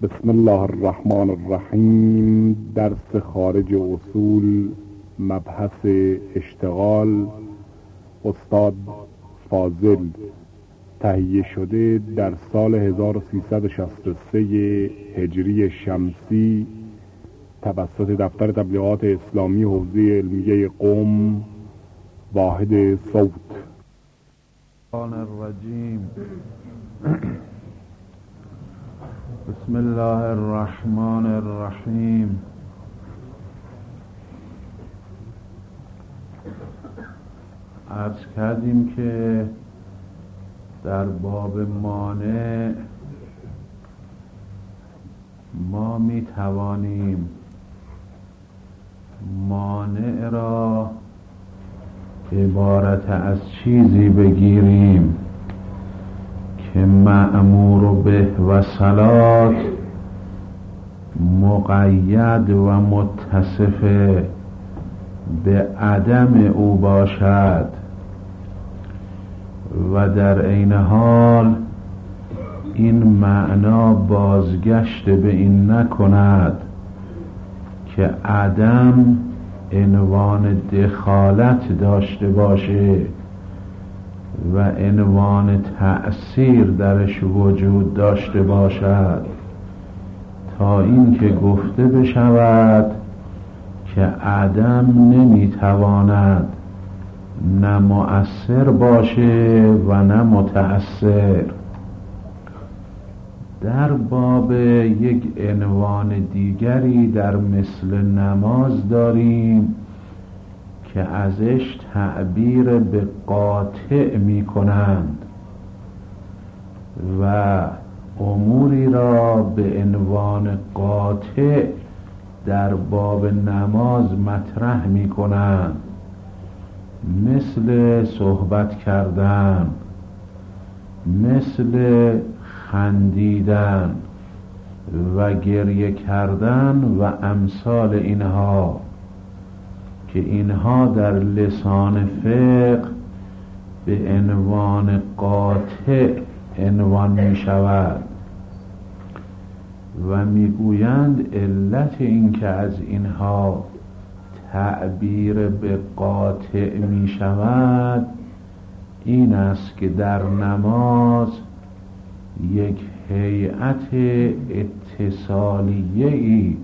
بسم الله الرحمن الرحیم. درس خارج اصول، مبحث اشتغال، استاد فاضل. تهیه شده در سال 1363 هجری شمسی توسط دفتر تبلیغات اسلامی حوزه علمیه قم، واحد صوت. الرجیم. بسم الله الرحمن الرحیم. عرض کردیم که در باب مانع ما می توانیم مانع را عبارت از چیزی بگیریم که مأمور به و صلات مقید و متصف به عدم او باشد و در عین حال این معنا بازگشت به این نکند که عدم عنوان دخالت داشته باشه و عنوان تأثیر درش وجود داشته باشد، تا اینکه گفته بشود که عدم نمیتواند نه مؤثر باشه و نه متأثر. در باب یک عنوان دیگری در مثل نماز داریم که ازش تعبیر به قاطع می کنند و اموری را به عنوان قاطع در باب نماز مطرح می کنند، مثل صحبت کردن، مثل خندیدن و گریه کردن و امثال اینها، که اینها در لسان فقه به عنوان قاطع عنوان می شود و می گویند علت این که از اینها تعبیر به قاطع می شود این است که در نماز یک هیئت اتصالیه‌ای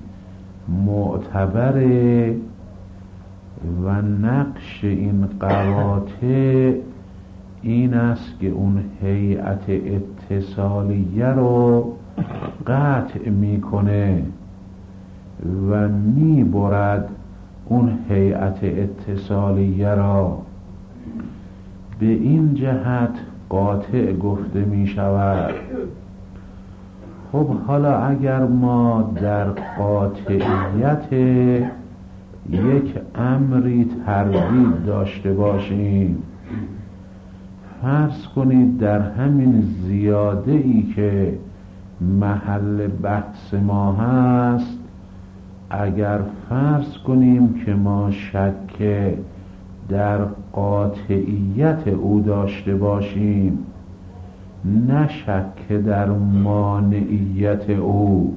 معتبره و نقش این قواطع این است که اون هیئت اتصالیه رو قطع میکنه و میبرد اون هیئت اتصالیه را. به این جهت قاطع گفته می شود. خب حالا اگر ما در قاطعیت یک امری تردید داشته باشیم، فرض کنید در همین زیاده ای که محل بحث ما هست، اگر فرض کنیم که ما شک در قاطعیت او داشته باشیم، نه شک در مانعیت او،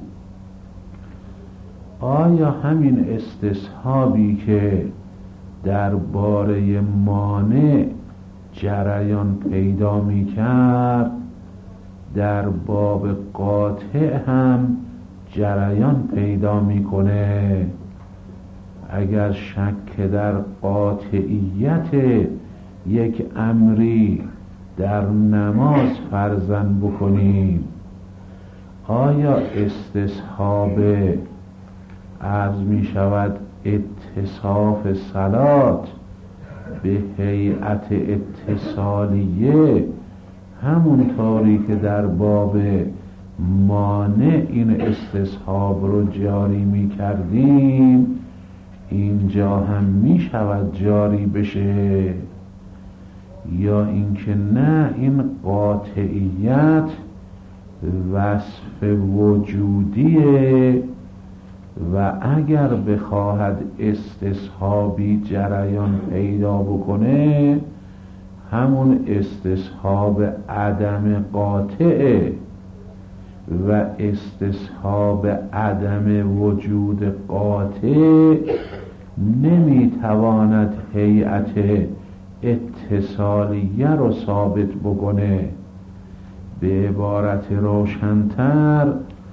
آیا همین استصحابی که در باره مانع جریان پیدا می کرد در باب قاطع هم جریان پیدا می کنه؟ اگر شک در قاطعیت یک امری در نماز فرضاً بکنیم، آیا استصحاب عرض می شود اتصاف صلات به هیئت اتصالیه همونطوری که در باب مانع این استصحاب رو جاری می کردیم اینجا هم می شود جاری بشه، یا اینکه نه این قاطعیت وصف وجودیه و اگر بخواهد استصحابی جریان پیدا بکنه همون استصحاب عدم قاطعه و استصحاب عدم وجود قاطع نمیتواند هیئت اتصالیه رو ثابت بکنه. به عبارت روشن‌تر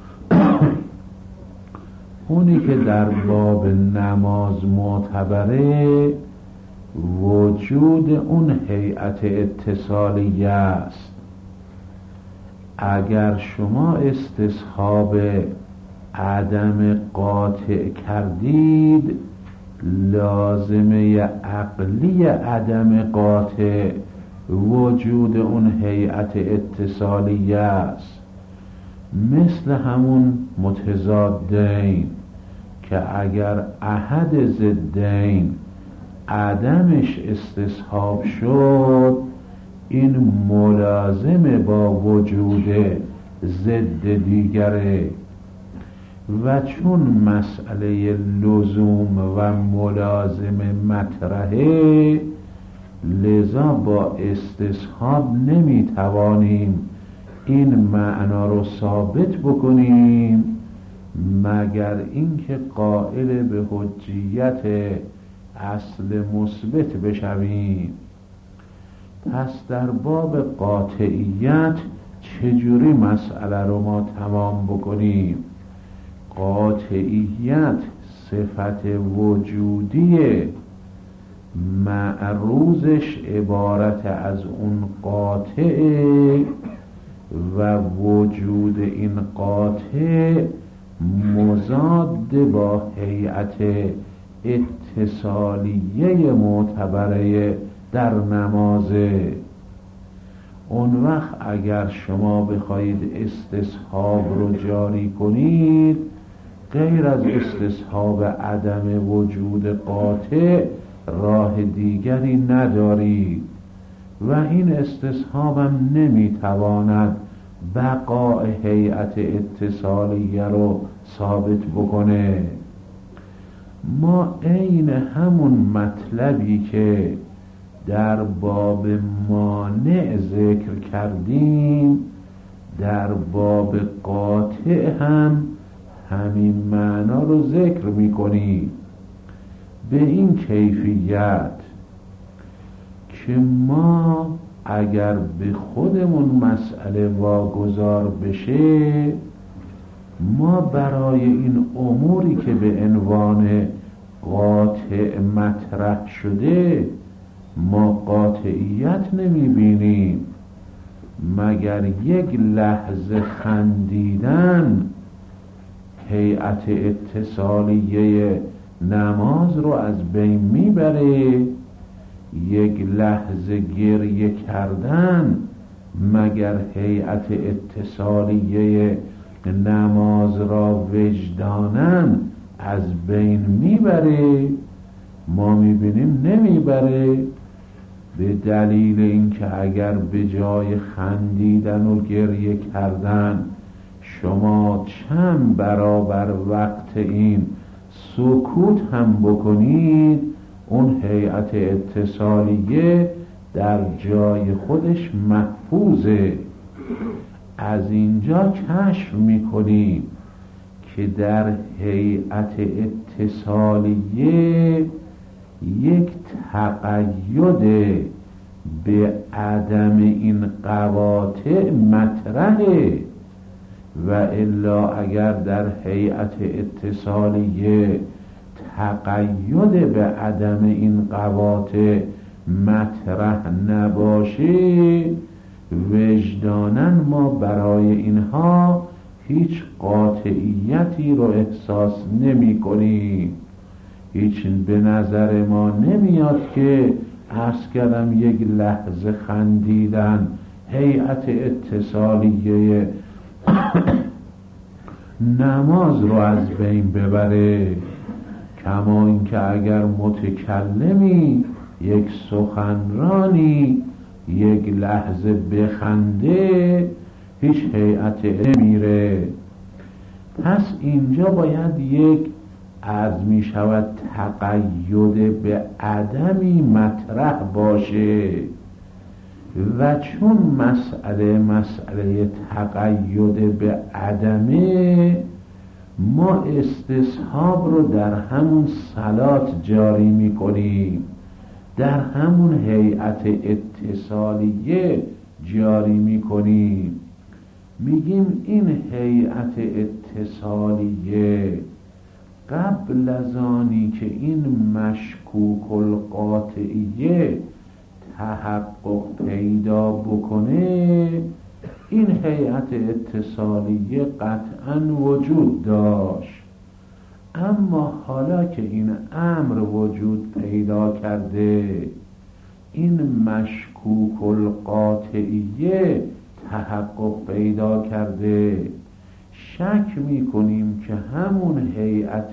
اونی که در باب نماز معتبره وجود اون هیئت اتصالیه است. اگر شما استصحاب عدم قاطع کردید، لازمه عقلی عدم قاطع وجود اون هیئت اتصالیه است. مثل همون متضادین که اگر احد ضدین عدمش استصحاب شد، این ملازم با وجود ضد دیگره و چون مسئله لزوم و ملازم مطرحه، لذا با استصحاب نمیتوانیم این معنا رو ثابت بکنیم مگر اینکه قائل به حجیت اصل مثبت بشویم. پس در باب قاطعیت چجوری مسئله رو ما تمام بکنیم؟ قاطعیت صفت وجودیه، معروضش عبارت از اون قاطع و وجود این قاطع مضاد با هیئت اتصالیه معتبره در نمازه. اون وقت اگر شما بخواید استصحاب رو جاری کنید، غیر از استصحاب عدم وجود قاطع راه دیگری ندارید و این استصحاب هم نمیتواند بقاء هیئت اتصالیه رو ثابت بکنه. ما عین همون مطلبی که در باب مانع ذکر کردیم در باب قاطع هم همین معنا رو ذکر میکنیم، به این کیفیت که ما اگر به خودمون مسئله واگذار بشه، ما برای این اموری که به عنوان قاطع مطرح شده ما قاطعیت نمیبینیم مگر یک لحظه خندیدن هیئت اتصالیه نماز رو از بین میبره، یک لحظه گریه کردن مگر هیئت اتصالیه نماز را وجدانن از بین میبره؟ ما میبینیم نمیبره، به دلیل اینکه اگر به جای خندیدن و گریه کردن شما چند برابر وقت این سکوت هم بکنید، اون هیئت اتصالیه در جای خودش محفوظه. از اینجا کشف میکنیم که در هیئت اتصالیه یک تقید به عدم این قواطع مطرحه و الا اگر در هیئت اتصالیه تقید به عدم این قواطع مطرح نباشه، وجداناً ما برای اینها هیچ قاطعیتی رو احساس نمی کنیم. هیچ به نظر ما نمیاد که عرض کردم یک لحظه خندیدن هیئت اتصالیه نماز رو از بین ببره. کما اینکه اگر متکلمی یک سخنرانی یک لحظه بخنده هیچ هیئت نمیره. پس اینجا باید یک عرض می شود تقید به عدمی مطرح باشه و چون مسئله تقید به عدمه، ما استصحاب رو در همون صلات جاری میکنیم، در همون هیئت اتصالیه جاری میکنیم. میگیم این هیئت اتصالیه قبل از آنی که این مشکوک القاطعیه تحقق پیدا بکنه، این هیئت اتصالیه قطعا وجود داشت. اما حالا که این امر وجود پیدا کرده، این مشکوک القاطعیه تحقق پیدا کرده، شک میکنیم که همون هیئت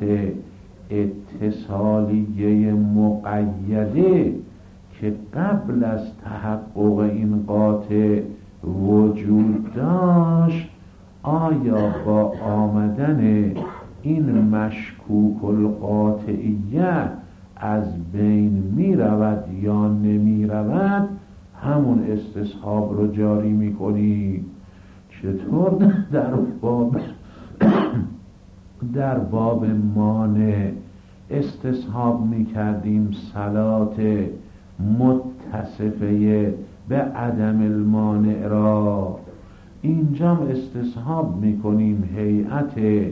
اتصالیه مقیده که قبل از تحقق این قاطع وجود داشت، آیا با آمدن این مشکوک القاطعیه از بین می رود یا نمی رود، همون استصحاب رو جاری می کنی. چطور در باب مانع استصحاب می کردیم صلات متصفه به عدم المانع را، اینجا استصحاب می کنیم هیئت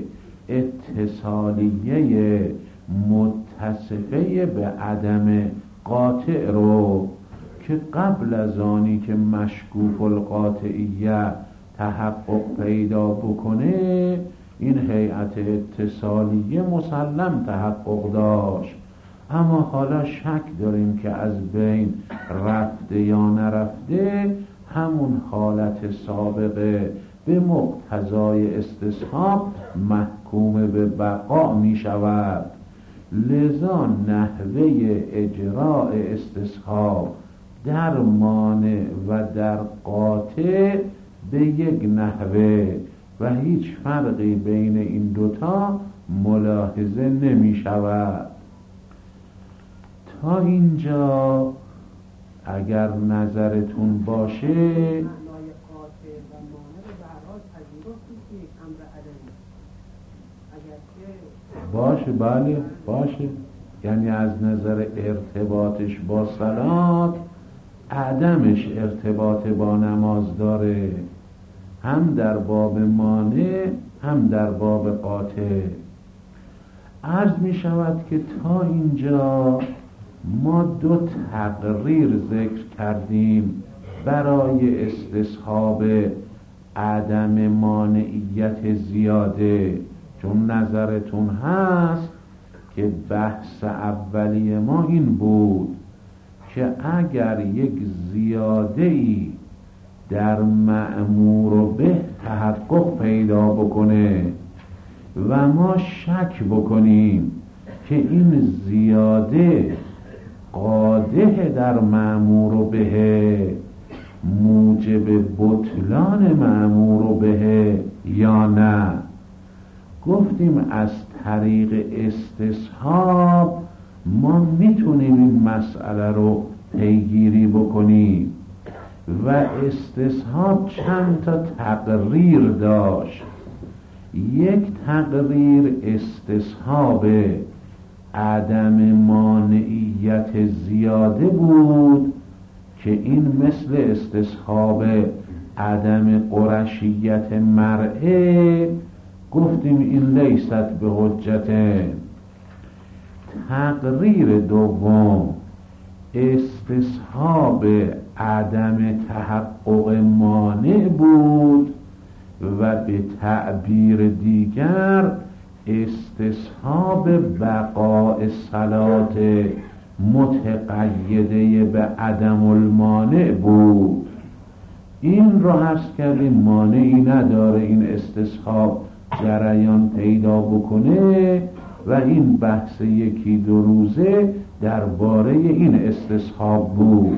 اتصالیه متصفه به عدم قاطع رو که قبل از آنی که مشکوک القاطعیه تحقق پیدا بکنه، این هیئت اتصالیه مسلم تحقق داشت. اما حالا شک داریم که از بین رفته یا نرفته، همون حالت سابقه به مقتضای استصحاب محکوم به بقا می شود. لذا نحوه اجراء استصحاب در مانع و در قاطع به یک نحوه و هیچ فرقی بین این دوتا ملاحظه نمی شود. تا اینجا اگر نظرتون باشه باشه، بله باشه، یعنی از نظر ارتباطش با صلات عدمش ارتباط با نماز داره، هم در باب مانع هم در باب قاطع. عرض می شود که تا اینجا ما دو تقریر ذکر کردیم برای استصحاب عدم مانعیت زیاده، چون نظرتون هست که بحث اولی ما این بود که اگر یک زیاده‌ای در مأمور به تحقق پیدا بکنه و ما شک بکنیم که این زیاده قادح در مأمور به موجب بطلان مأمور به یا نه، گفتیم از طریق استصحاب ما میتونیم این مسئله رو پیگیری بکنیم و استصحاب چند تا تقریر داشت. یک تقریر استصحاب عدم مانعیت زیاده بود که این مثل استصحاب عدم قرشیت مرعه، گفتیم این لیست به حجت. تقریر دوم استصحاب عدم تحقق مانع بود و به تعبیر دیگر استصحاب بقاء صلات متقیده به عدم المانع بود. این رو عرض کردیم مانعی نداره این استصحاب جریان پیدا بکنه و این بحث یکی دو روزه درباره این استصحاب بود.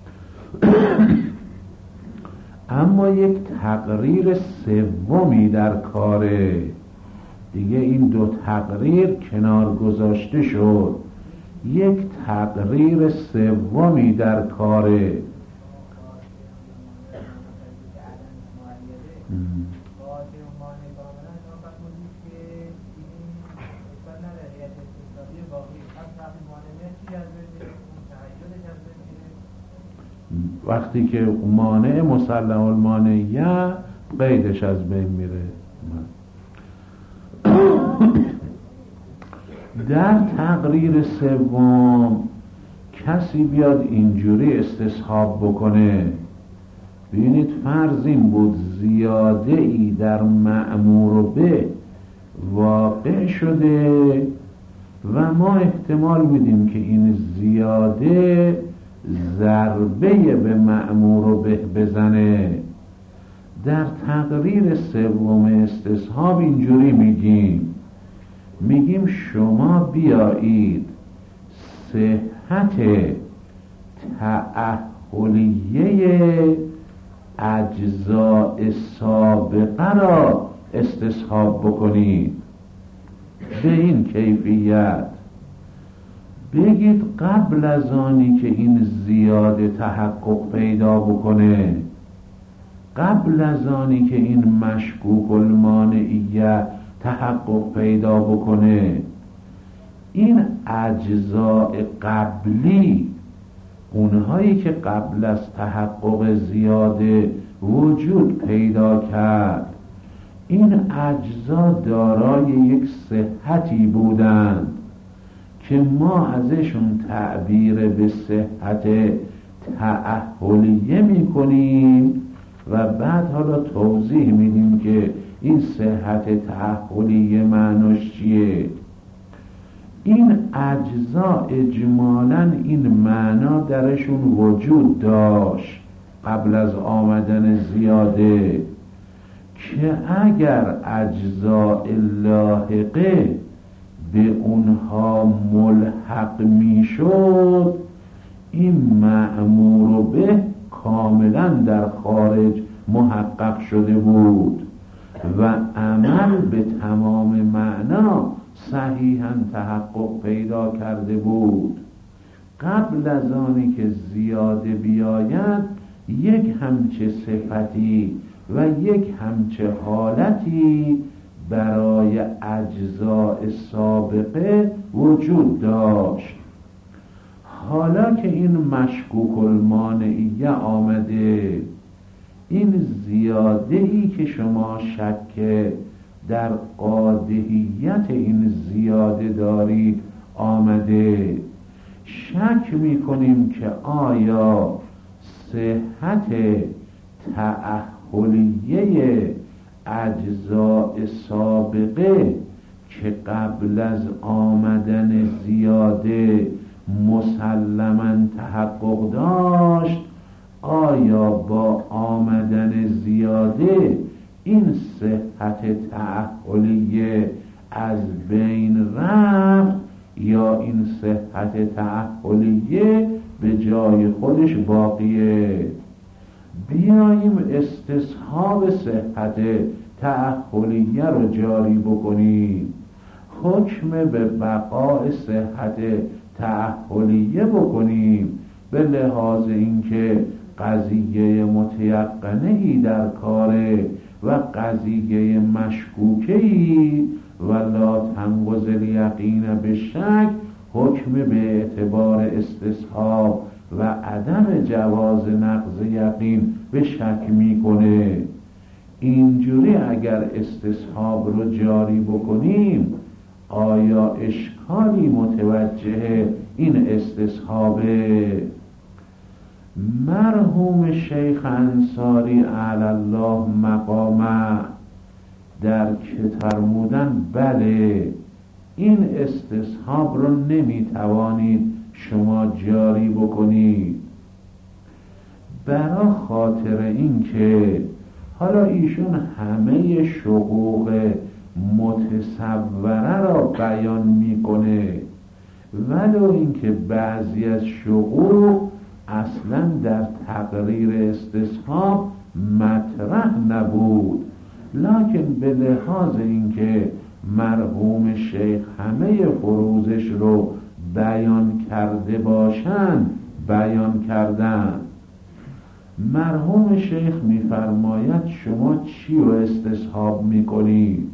اما یک تقریر سومی در کاره دیگه، این دو تقریر کنار گذاشته شد، یک تقریر سومی در کاره. وقتی که مانع مسلم المانعیه قیدش از بین میره. در تقریر سوم کسی بیاد اینجوری استصحاب بکنه، ببینید فرض این بود زیاده ای در مأمور به واقع شده و ما احتمال میدیم که این زیاده ضربه به مأمور به بزنه. در تقریر سوم استصحاب اینجوری میگیم شما بیایید صحت تأهلیه اجزاء سابقه را استصحاب بکنید. به این کیفیت بگید قبل از آنی که این زیاده تحقق پیدا بکنه، قبل از آنی که این مشکوک المانعیه تحقق پیدا بکنه، این اجزاء قبلی، اونهایی که قبل از تحقق زیاده وجود پیدا کرد، این اجزا دارای یک صحتی بودند که ما ازشون تعبیر به صحت تأهلیه میکنیم و بعد حالا توضیح میدیم که این صحت تأهلیه معناش چیه. این اجزا اجمالاً این معنا درشون وجود داشت قبل از آمدن زیاده، که اگر اجزاء لاحقه به اونها ملحق میشد، این مأمور به کاملا در خارج محقق شده بود و عمل به تمام معنا صحیحاً تحقق پیدا کرده بود. قبل از آنی که زیاده بیاید یک همچه صفتی و یک همچه حالتی برای اجزاء سابقه وجود داشت. حالا که این مشکوک المانعیه آمده، این زیاده ای که شما شک در قادحیت این زیاده دارید آمده، شک میکنیم که آیا صحت تأهلیه اجزاء سابقه که قبل از آمدن زیاده مسلماً تحقق داشت، آیا با آمدن زیاده این صحت تأهلیه از بین رفت یا این صحت تأهلیه به جای خودش باقیه؟ بیاییم استصحاب صحت تأهلیه رو جاری بکنیم، حکم به بقاء صحت تأهلیه بکنیم به لحاظ اینکه قضیه متیقنه‌ای در کاره و قضیه مشکوکه‌ای و لا تنقض الیقین به شک حکم به اعتبار استصحاب و عدم جواز نقض یقین به شک میکنه. اینجوری اگر استصحاب رو جاری بکنیم، آیا اشکالی متوجه این استصحابه؟ مرحوم شیخ انصاری علی الله مقامه در که فرمودن بله این استصحاب رو نمیتوانید شما جاری بکنید، برای خاطر این که حالا ایشون همه شقوق متصوره را بیان میکنه، ولو اینکه بعضی از شقوق اصلا در تقریر استصحاب مطرح نبود، لکن به لحاظ اینکه مرحوم شیخ همه فروزش رو بیان کرده باشند بیان کردن. مرحوم شیخ میفرماید شما چی رو استصحاب میکنید؟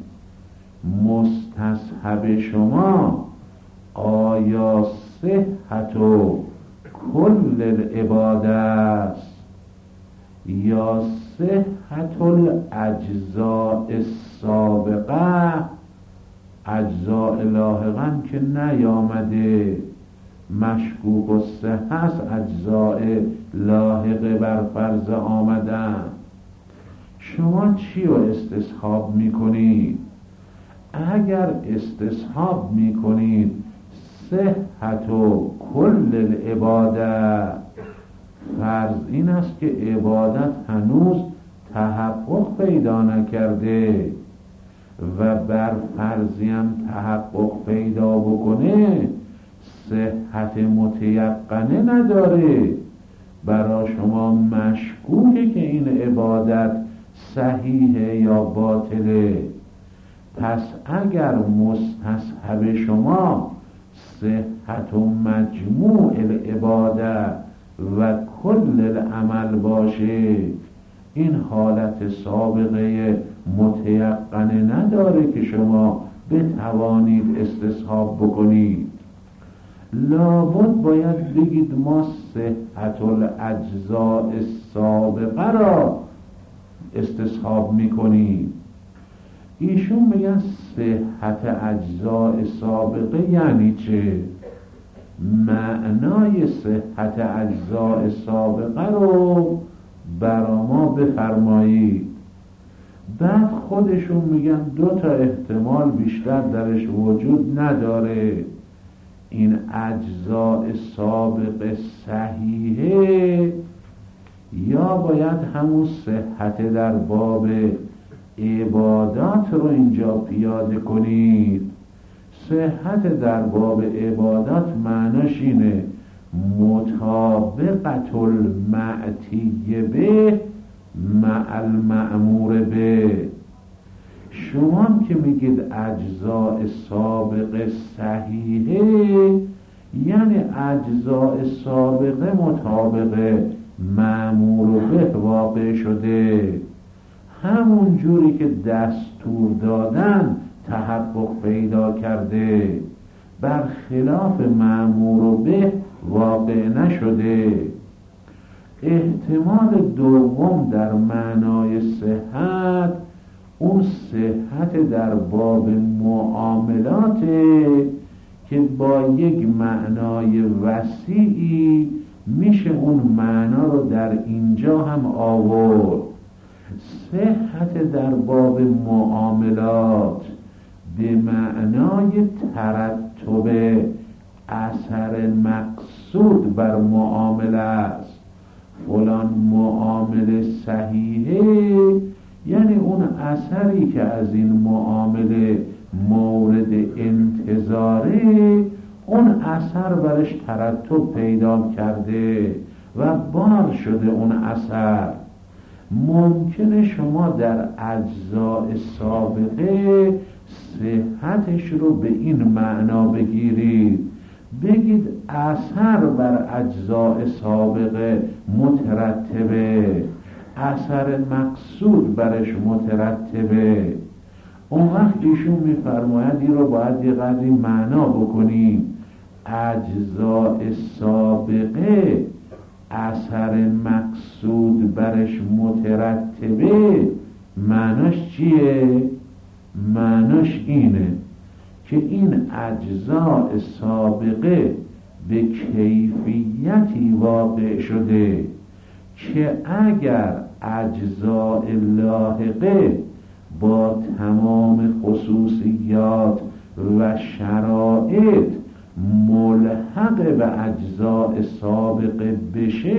مستصحب شما آیا صحت و کل العباده است یا صحت الاجزاء السابقه؟ اجزاء لاحقا که نیامده، مشکوک و صحت است، اجزاء لاحقه بر فرض آمدن. شما چی رو استصحاب میکنید؟ اگر استصحاب میکنید صحت و کل العباده، فرض این است که عبادت هنوز تحقق پیدا نکرده و بر فرضی هم تحقق پیدا بکنه صحت متیقنه نداره، برای شما مشکوکه که این عبادت صحیحه یا باطله. پس اگر مستصحب شما صحت و مجموع العباده و کل العمل باشه، این حالت سابقه متیقنه نداره که شما بتوانید استصحاب بکنید. لابد باید بگید ما صحت الاجزاء السابقه را استصحاب میکنید. ایشون میگن صحت اجزاء سابقه یعنی چه؟ معنای صحت اجزاء سابقه رو برا ما بفرمایید. بعد خودشون میگن دو تا احتمال بیشتر درش وجود نداره، این اجزاء سابقه صحیحه یا باید همون صحت در باب عبادات رو اینجا پیاده کنید. صحت در باب عبادات معناش اینه مطابقت المعتی به مع المأمور به. شما که میگید اجزاء سابقه صحیحه یعنی اجزاء سابقه مطابق مأمور به واقع شده، همون جوری که دستور دادن تحقق پیدا کرده، برخلاف مأمور به واقع نشده. احتمال دوم در معنای صحت، اون صحت در باب معاملات که با یک معنای وسیعی میشه اون معنا رو در اینجا هم آورد. صحت در باب معاملات به معنای ترتب اثر مقصود بر معامله است. فلان معامله صحیحه یعنی اون اثری که از این معامله مورد انتظاره، اون اثر برش ترتب پیدا کرده و بار شده اون اثر. ممکنه شما در اجزاء سابقه صحتش رو به این معنا بگیرید، بگید اثر بر اجزاء سابقه مترتبه، اثر مقصود برش مترتبه. اون وقت ایشون میفرماید این رو باید یه قدری معنا بکنیم. اجزاء سابقه اثر مقصود برش مترتبه، معناش چیه؟ معناش اینه که این اجزاء سابقه به کیفیتی واقع شده که اگر اجزاء لاحقه با تمام خصوصیات و شرایط ملحق به اجزاء سابقه بشه،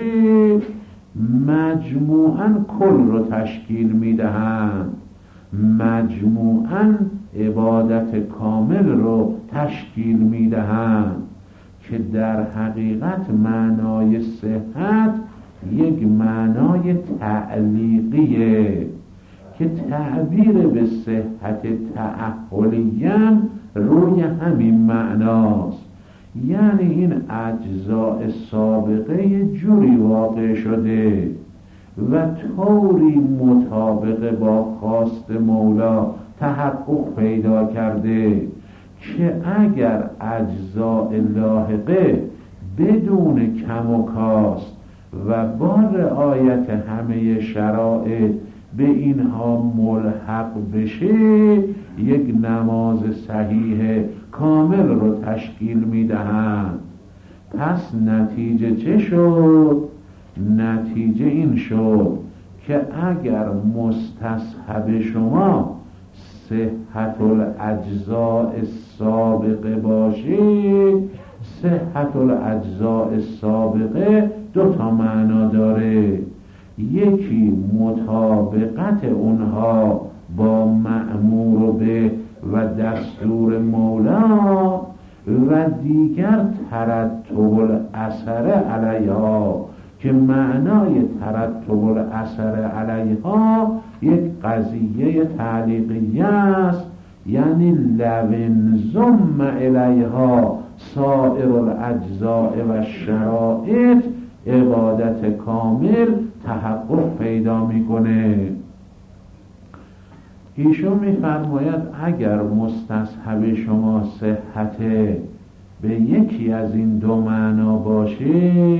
مجموعاً کل رو تشکیل میدهند، مجموعاً عبادت کامل رو تشکیل میدهند، که در حقیقت معنای صحت یک معنای تعلیقیه که تعبیر به صحت تعهلیم روی همین معناست. یعنی این اجزاء سابقه یه جوری واقع شده و طوری مطابق با خواست مولا تحقق پیدا کرده که اگر اجزاء لاحقه بدون کم و کاست و با رعایت همه شرایط به اینها ملحق بشه یک نماز صحیح کامل رو تشکیل میدهند. پس نتیجه چه شد؟ نتیجه این شد که اگر مستصحب شما صحت الاجزاء سابقه باشه، صحت الاجزاء سابقه دو تا معنا داره. یکی مطابقت اونها با مأمور به و دستور مولا و دیگر ترتب الاثر علیها که معنای ترتب الاثر علیها یک قضیه تعلیقیه است، یعنی لو ضم الیها سائر الاجزاء و شرائط عبادت کامل تحقق پیدا میکنه. ایشون میفرماید اگر مستصحب شما صحت به یکی از این دو معنا باشه،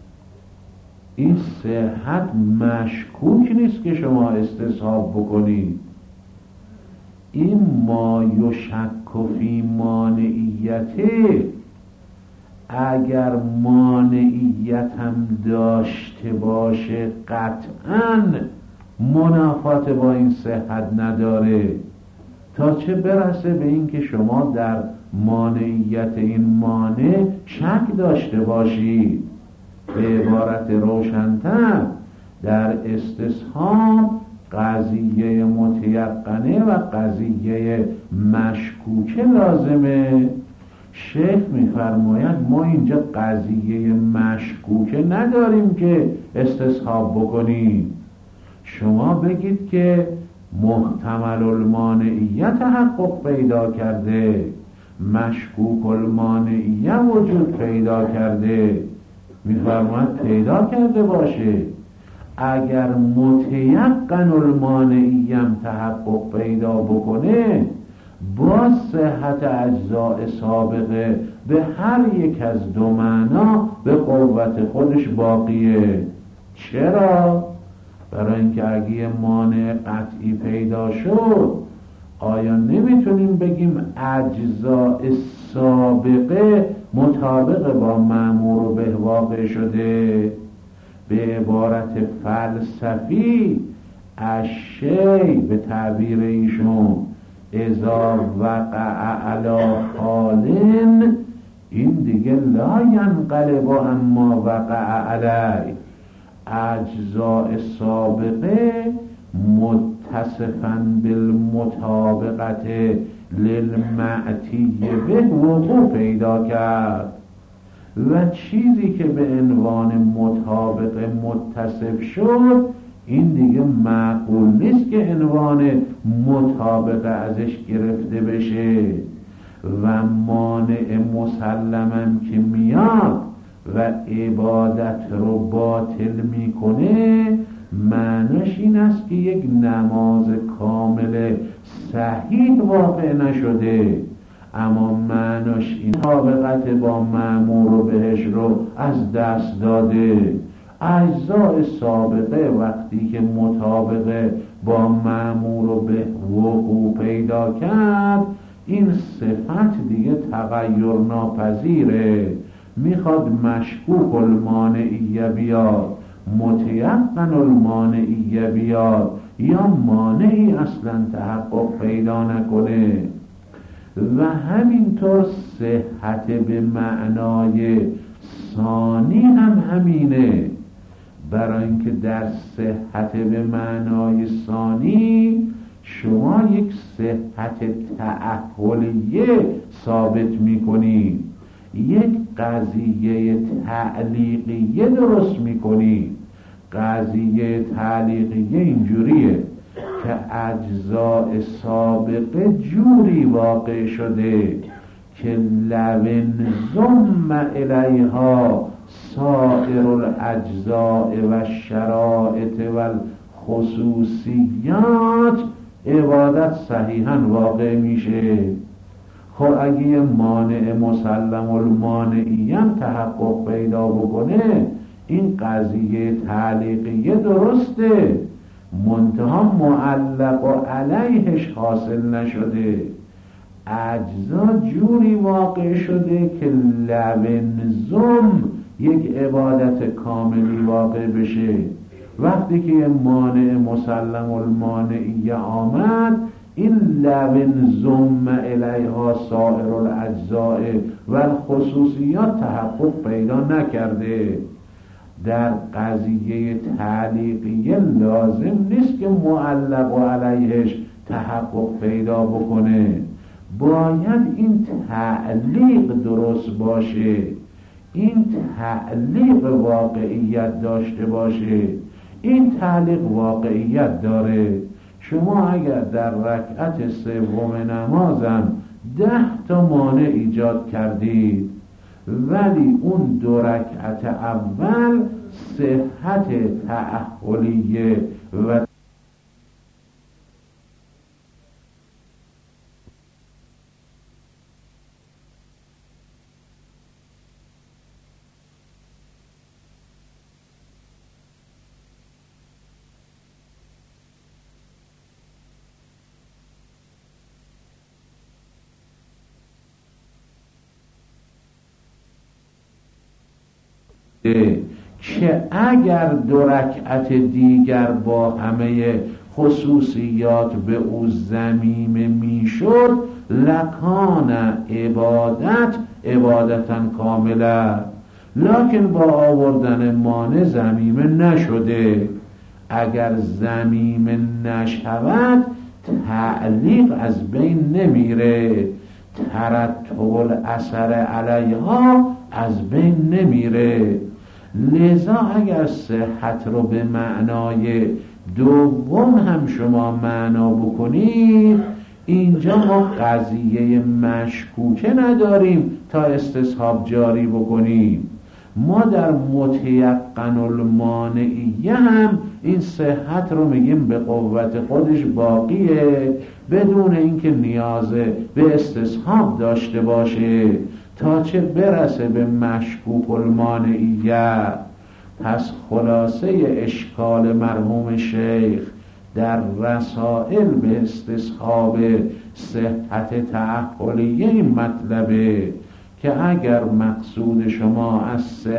این صحت مشکوک نیست که شما استصحاب بکنید. این ما یشک فی مانعیته، اگر مانعیت هم داشته باشه قطعاً منافات با این صحت نداره، تا چه برسه به این که شما در مانعیت این مانع شک داشته باشید. به عبارت روشن‌تر در استصحاب قضیه متیقنه و قضیه مشکوکه لازمه. شیخ میفرماید ما اینجا قضیه مشکوکه نداریم که استصحاب بکنیم. شما بگید که محتمل المانعیه تحقق پیدا کرده، مشکوک المانعیه وجود پیدا کرده. میفرماید پیدا کرده باشه، اگر متیقن المانعیه تحقق پیدا بکنه با صحت اجزاء سابقه به هر یک از دو معنا به قوت خودش باقیه. چرا؟ برای اینکه اگه مانع قطعی پیدا شد آیا نمیتونیم بگیم اجزاء سابقه مطابق با مأمور و به واقع شده؟ به عبارت فلسفی الشیء به تعبیر ایشون اذا وقع علی حال، این دیگه لا ینقلب اما وقع علی. اجزاء سابقه متصفاً بالمطابقت للمعتی به وقوع پیدا کرد و چیزی که به عنوان مطابق متصف شد این دیگه معقول نیست که عنوان مطابق ازش گرفته بشه و مانع مسلماً که میاد و عبادت رو باطل میکنه معنیش این است که یک نماز کامل صحیح واقع نشده، اما معنیش این مطابقت با مأمور و بهش رو از دست داده. اجزاء سابقه وقتی که مطابق با مأمور و به وقوع پیدا کرد این صفت دیگه تغییر ناپذیره، میخواد مشکوک المانعیه بیاد، متیقن المانعیه بیاد یا مانعی اصلا تحقق پیدا نکنه. و همینطور صحت به معنای ثانی هم همینه، برای اینکه در صحت به معنای ثانی شما یک صحت تأهلیه ثابت میکنید، یک قضیه تعلیقیه درست میکنی. قضیه تعلیقیه اینجوریه که اجزاء سابقه جوری واقع شده که لو ضم الیها سائر الاجزاء و شرائط و خصوصیات عبادت صحیحاً واقع میشه. خب اگه یه مانع مسلم المانعی هم تحقق پیدا بکنه، این قضیه تعلیقیه درسته، منتها معلق و علیهش حاصل نشده. اجزا جوری واقع شده که لبنزم یک عبادت کاملی واقع بشه. وقتی که یه مانع مسلم المانعی آمد، این لبنزم الیها سائر الاجزاء و خصوصیات تحقق پیدا نکرده. در قضیه تعلیقیه لازم نیست که معلق و علیهش تحقق پیدا بکنه، باید این تعلیق درست باشه، این تعلیق واقعیت داشته باشه. این تعلیق واقعیت داره. شما اگر در رکعت سوم نمازم 10 تا مانع ایجاد کردید، ولی اون 2 رکعت اول صحت تأهلیه و که اگر 2 رکعت دیگر با همه خصوصیات به او ضمیمه میشد، لکان عبادتا کامله، لکن با آوردن مانع ضمیمه نشده. اگر ضمیمه نشود تعلیق از بین نمیره، ترتب الاثر علیها از بین نمیره. لذا اگر صحت رو به معنای دوم هم شما معنا بکنید، اینجا ما قضیه مشکوکه نداریم تا استصحاب جاری بکنیم. ما در متیقن المانعیه هم این صحت رو میگیم به قوت خودش باقیه، بدون اینکه نیاز به استصحاب داشته باشه، تا چه برسه به مشکوک المانعیه. پس خلاصه اشکال مرحوم شیخ در رسائل به استصحاب صحت تأهلیه این مطلبه که اگر مقصود شما از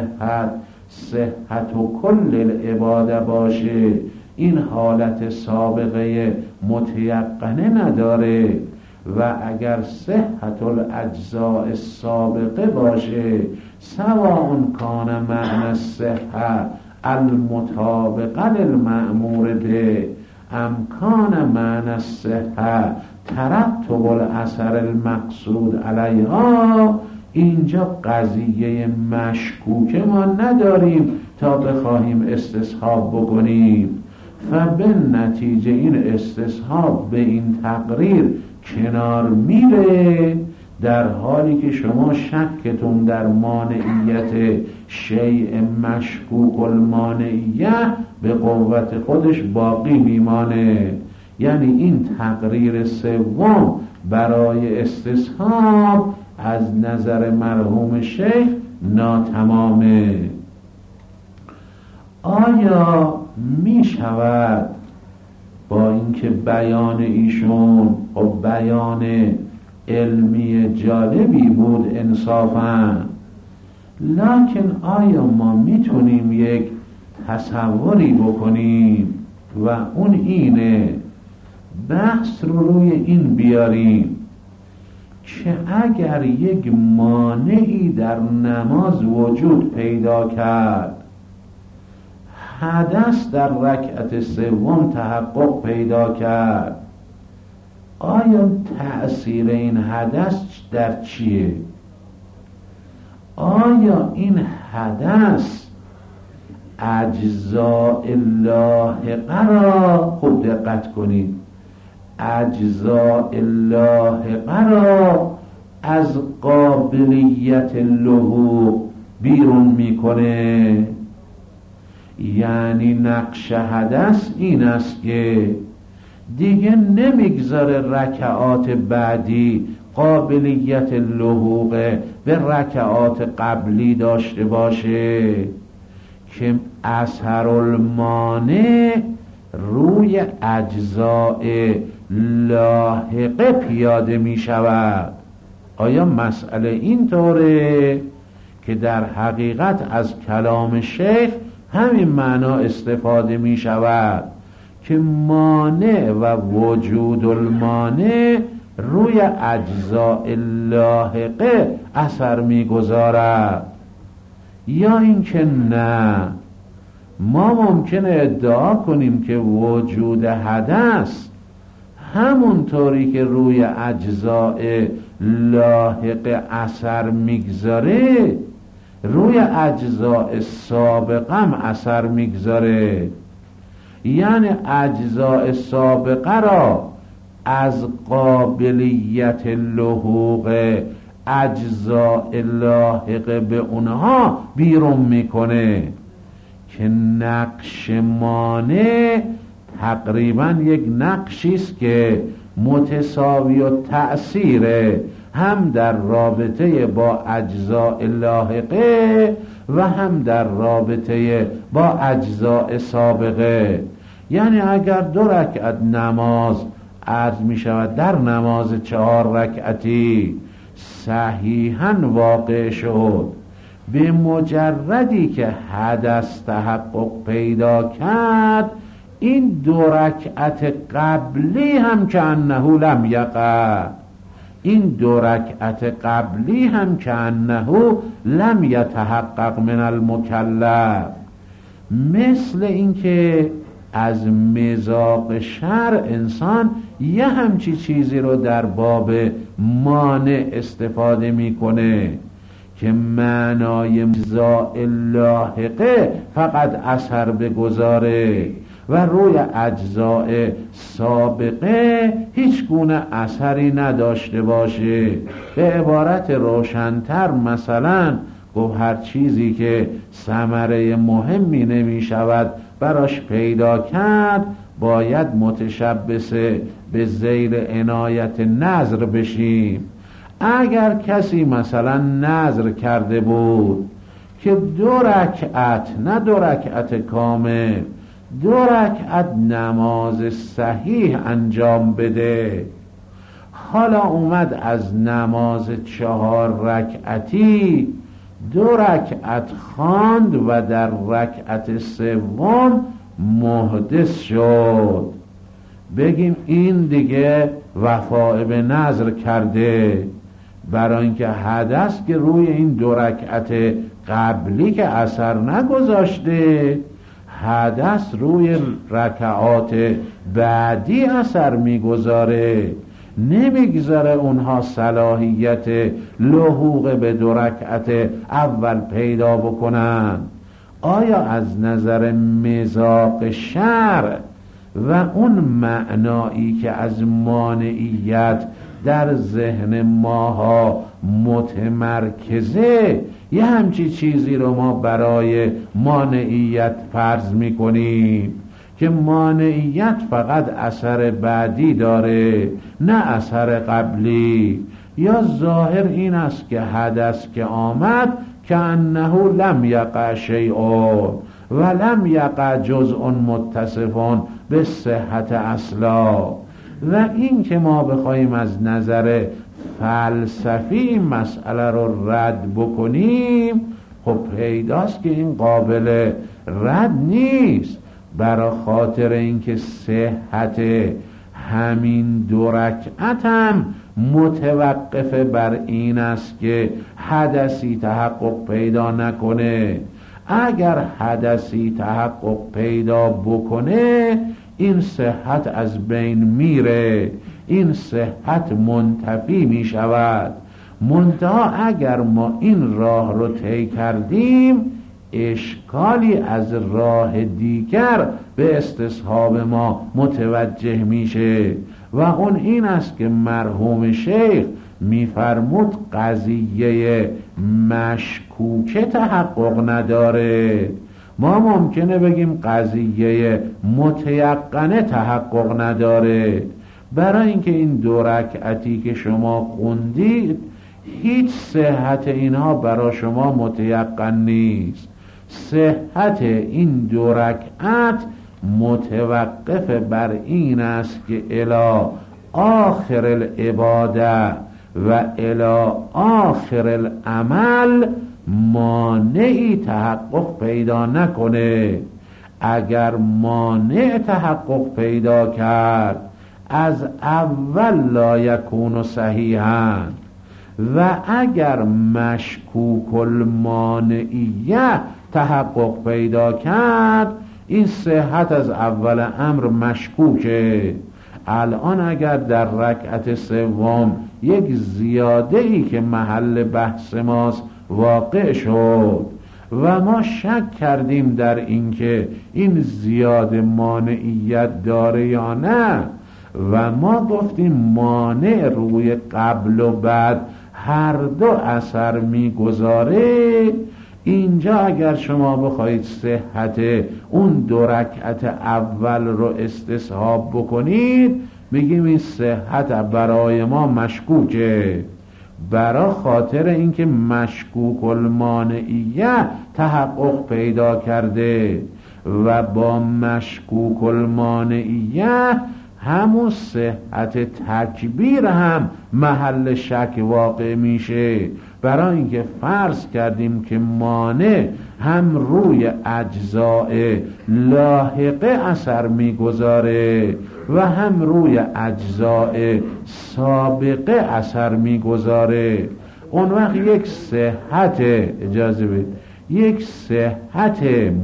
صحت و کل العباده باشه، این حالت سابقه متیقنه نداره، و اگر صحت الاجزاء سابقه باشه، سواء کان معنی الصحه المطابقه للمأمور به امکان معنی الصحه ترتب الاثر المقصود علیها، اینجا قضیه مشکوکه ما نداریم تا بخواهیم استصحاب بکنیم. فبالنتیجه این استصحاب به این تقریر کنار میره، در حالی که شما شکتون در مانعیت شیء مشکوک المانعیه به قوت خودش باقی میمانه. یعنی این تقریر سوم برای استصحاب از نظر مرحوم شیخ ناتمامه. آیا می شود با اینکه بیان ایشون و بیان علمی جالبی بود انصافاً، لکن آیا ما میتونیم یک تصوری بکنیم و اون اینه، بحث رو روی این بیاریم که اگر یک مانعی در نماز وجود پیدا کرد، حدث در رکعت سوم تحقق پیدا کرد، آیا تأثیر این حدث در چیه؟ آیا این حدث اجزاء لاحقه را، خوب دقت کنید، اجزاء لاحقه را از قابلیت لحوق بیرون میکنه. یعنی نقش حدث این است که دیگه نمیگذاره رکعات بعدی قابلیت لحوق به رکعات قبلی داشته باشه، که اثر المانع روی اجزاء لاحقه پیاده می شود. آیا مسئله این طوره که در حقیقت از کلام شیخ همین معنا استفاده می شود که مانع و وجود المانع روی اجزاء لاحقه اثر می گذارد، یا اینکه نه ما ممکنه ادعا کنیم که وجود حدث همونطوری که روی اجزاء لاحقه اثر میگذاره روی اجزاء سابقم اثر میگذاره. یعنی اجزاء سابقه را از قابلیت لحوق اجزاء لاحقه به اونها بیرون میکنه، که نقش مانع تقریبا یک نقشی است که متساوی و تأثیره هم در رابطه با اجزاء لاحقه و هم در رابطه با اجزاء سابقه. یعنی اگر 2 رکعت نماز عرض می شود در نماز 4 رکعتی صحیحاً واقع شد، به مجردی که حدث تحقق پیدا کرد این 2 رکعت قبلی هم که انه لم یقع، این 2 رکعت قبلی هم که انه لم یتحقق من المکلف. مثل اینکه از مذاق شرع انسان یه همچی چیزی رو در باب مانع استفاده میکنه که معنای اجزاء لاحقه فقط اثر بگذاره و روی اجزاء سابقه هیچ گونه اثری نداشته باشه. به عبارت روشن‌تر مثلا گفت هر چیزی که ثمره مهمی نمی شود براش پیدا کرد باید متشبث به ذیل عنایت نظر بشیم. اگر کسی مثلا نظر کرده بود که 2 رکعت، نه 2 رکعت کامل، 2 رکعت نماز صحیح انجام بده، حالا اومد از نماز 4 رکعتی 2 رکعت خواند و در رکعت 3 محدث شد، بگیم این دیگه وفاء به نظر کرده، برای اینکه حدث که روی این 2 رکعت قبلی که اثر نگذاشته، حدث روی رکعات بعدی اثر میگذاره، نمیگذاره اونها صلاحیت لحوق به 2 رکعت اول پیدا بکنن. آیا از نظر مذاق شرع و اون معنایی که از مانعیت در ذهن ماها متمرکزه یه همچی چیزی رو ما برای مانعیت فرض میکنیم که مانعیت فقط اثر بعدی داره نه اثر قبلی؟ یا ظاهر این است که حدث که آمد که انه لم یقع شیء و لم یقع جزء متصف به صحت اصلا. و این که ما بخوایم از نظر فلسفی مسئله رو رد بکنیم، خب پیداست که این قابل رد نیست، برای خاطر اینکه صحت همین 2 رکعت هم متوقف بر این است که حدثی تحقق پیدا نکنه. اگر حدثی تحقق پیدا بکنه این صحت از بین میره، این صحت منتفی می شود. منتها اگر ما این راه رو طی کردیم اشکالی از راه دیگر به استصحاب ما متوجه میشه و اون این است که مرحوم شیخ میفرمود قضیه مشکوکه تحقق نداره. ما ممکنه بگیم قضیه متیقنه تحقق نداره، برای اینکه این 2 رکعتی که شما خوندید هیچ صحت اینها برای شما متیقن نیست. صحت این 2 رکعت متوقف بر این است که الی آخر العباده و الی آخر العمل مانعی تحقق پیدا نکنه. اگر مانع تحقق پیدا کرد از اول لا یکون صحیحا، و اگر مشکوک المانعیه تحقق پیدا کرد این صحت از اول امر مشکوکه. الان اگر در رکعت سوم یک زیاده ای که محل بحث ماست واقع شد و ما شک کردیم در اینکه این زیاده مانعیت داره یا نه، و ما گفتیم مانع روی قبل و بعد هر دو اثر میگذاره، اینجا اگر شما بخواید صحت اون 2 رکعت اول رو استصحاب بکنید بگیم این صحت برای ما مشکوکه، برای خاطر اینکه مشکوک المانعیه تحقق پیدا کرده و با مشکوک المانعیه همون صحت تکبیر هم محل شک واقع میشه، برای اینکه فرض کردیم که مانع هم روی اجزاء لاحقه اثر میگذاره و هم روی اجزاء سابقه اثر میگذاره. اون وقت یک صحت، اجازه بید، یک صحت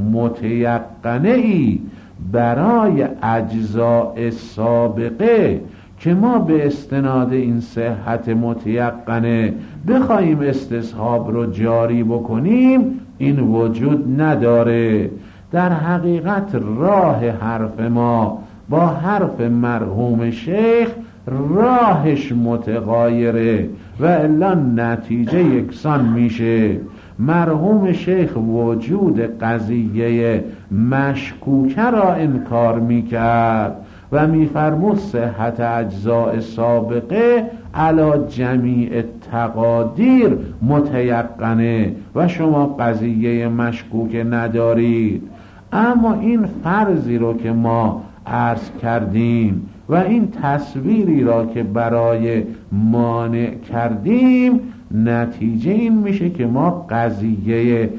متیقنه ای برای اجزاء سابقه که ما به استناد این صحت متیقنه بخوایم استصحاب رو جاری بکنیم این وجود نداره. در حقیقت راه حرف ما با حرف مرحوم شیخ راهش متغایره و الا نتیجه یکسان میشه. مرحوم شیخ وجود قضیه مشکوکه را انکار میکرد و میفرمود صحت اجزاء سابقه علی جمیع تقادیر متیقنه و شما قضیه مشکوکه ندارید. اما این فرضی رو که ما عرض کردیم و این تصویری را که برای مانع کردیم نتیجه این میشه که ما قضیه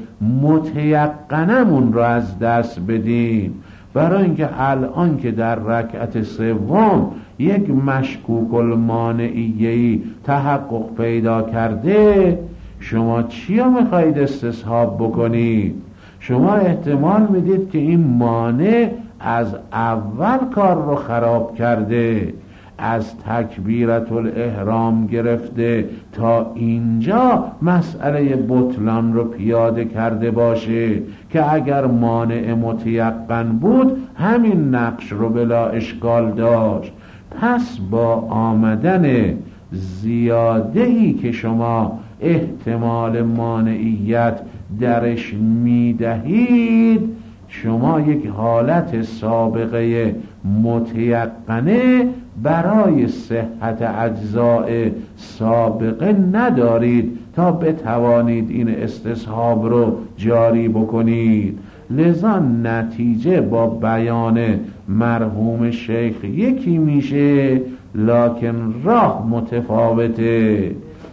متیقنمون را از دست بدیم، برای اینکه الان که در رکعت سوم یک مشکوک المانعیه‌ای تحقق پیدا کرده شما چی رو میخواید استصحاب بکنید؟ شما احتمال میدید که این مانع از اول کار رو خراب کرده، از تکبیرت الاحرام گرفته تا اینجا مسئله بطلان رو پیاده کرده باشه که اگر مانع متیقن بود همین نقش رو بلا اشکال داشت. پس با آمدن زیاده‌ای که شما احتمال مانعیت درش میدهید شما یک حالت سابقه متیقنه برای صحت اجزاء سابقه ندارید تا بتوانید این استصحاب رو جاری بکنید. لذا نتیجه با بیان مرحوم شیخ یکی میشه لکن راه متفاوته.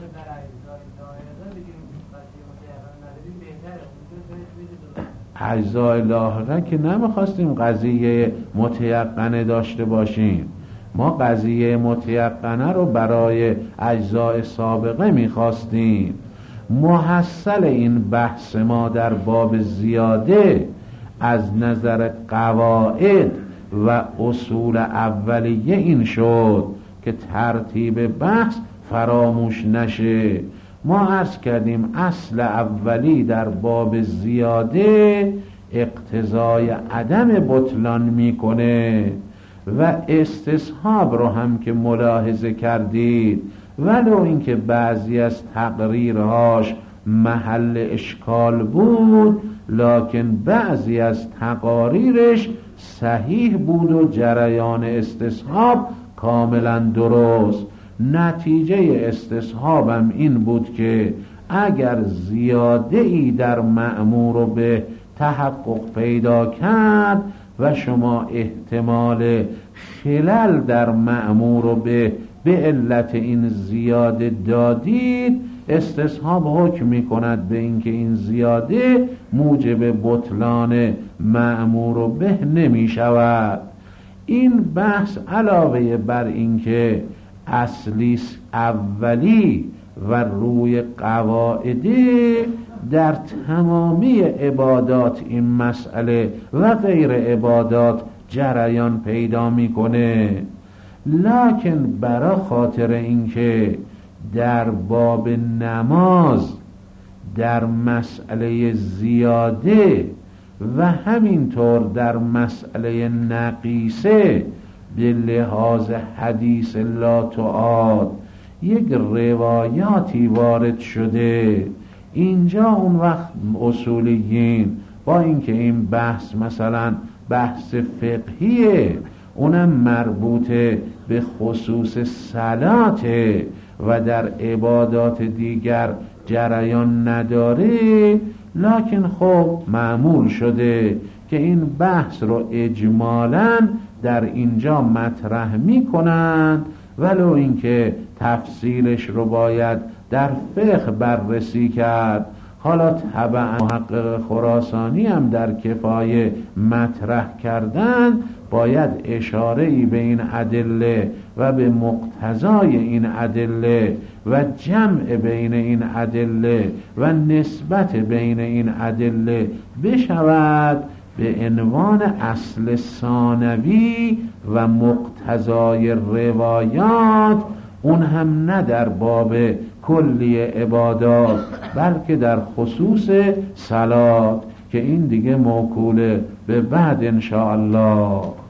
اجزاء لاحقه که نمیخواستیم قضیه متیقنه داشته باشیم، ما قضیه متیقنه رو برای اجزاء سابقه میخواستیم. محصل این بحث ما در باب زیاده از نظر قواعد و اصول اولیه این شد که ترتیب بحث فراموش نشه. ما عرض کردیم اصل اولی در باب زیاده اقتضای عدم بطلان میکنه و استصحاب رو هم که ملاحظه کردید ولو اینکه بعضی از تقریرهاش محل اشکال بود، لکن بعضی از تقاریرش صحیح بود و جریان استصحاب کاملا درست. نتیجه استصحابم این بود که اگر زیاده ای در مأمور به تحقق پیدا کرد و شما احتمال خلل در مأمور به علت این زیاده دادید، استصحاب حکم می کند به اینکه این زیاده موجب بطلان مأمور به نمی شود. این بحث علاوه بر اینکه اصلی اولی و روی قواعده در تمامی عبادات این مسئله و غیر عبادات جریان پیدا میکنه، لکن برای خاطر اینکه در باب نماز در مسئله زیاده و همینطور در مسئله نقیصه به لحاظ حدیث لا تعاد یک روایاتی وارد شده، اینجا اون وقت اصولیین با اینکه این بحث مثلا بحث فقهیه، اونم مربوطه به خصوص صلاته و در عبادات دیگر جریان نداره، لکن خب معمول شده که این بحث رو اجمالاً در اینجا مطرح می کنند، ولو اینکه تفسیرش رو باید در فقه بررسی کرد. حالا طبعا محقق خراسانی هم در کفایه مطرح کردن، باید اشاره‌ای به این ادله و به مقتضای این ادله و جمع بین این ادله و نسبت بین این ادله بشود به عنوان اصل ثانوی و مقتضای روایات، اون هم نه در باب کلی عبادات بلکه در خصوص صلات، که این دیگه موکوله به بعد انشاءالله.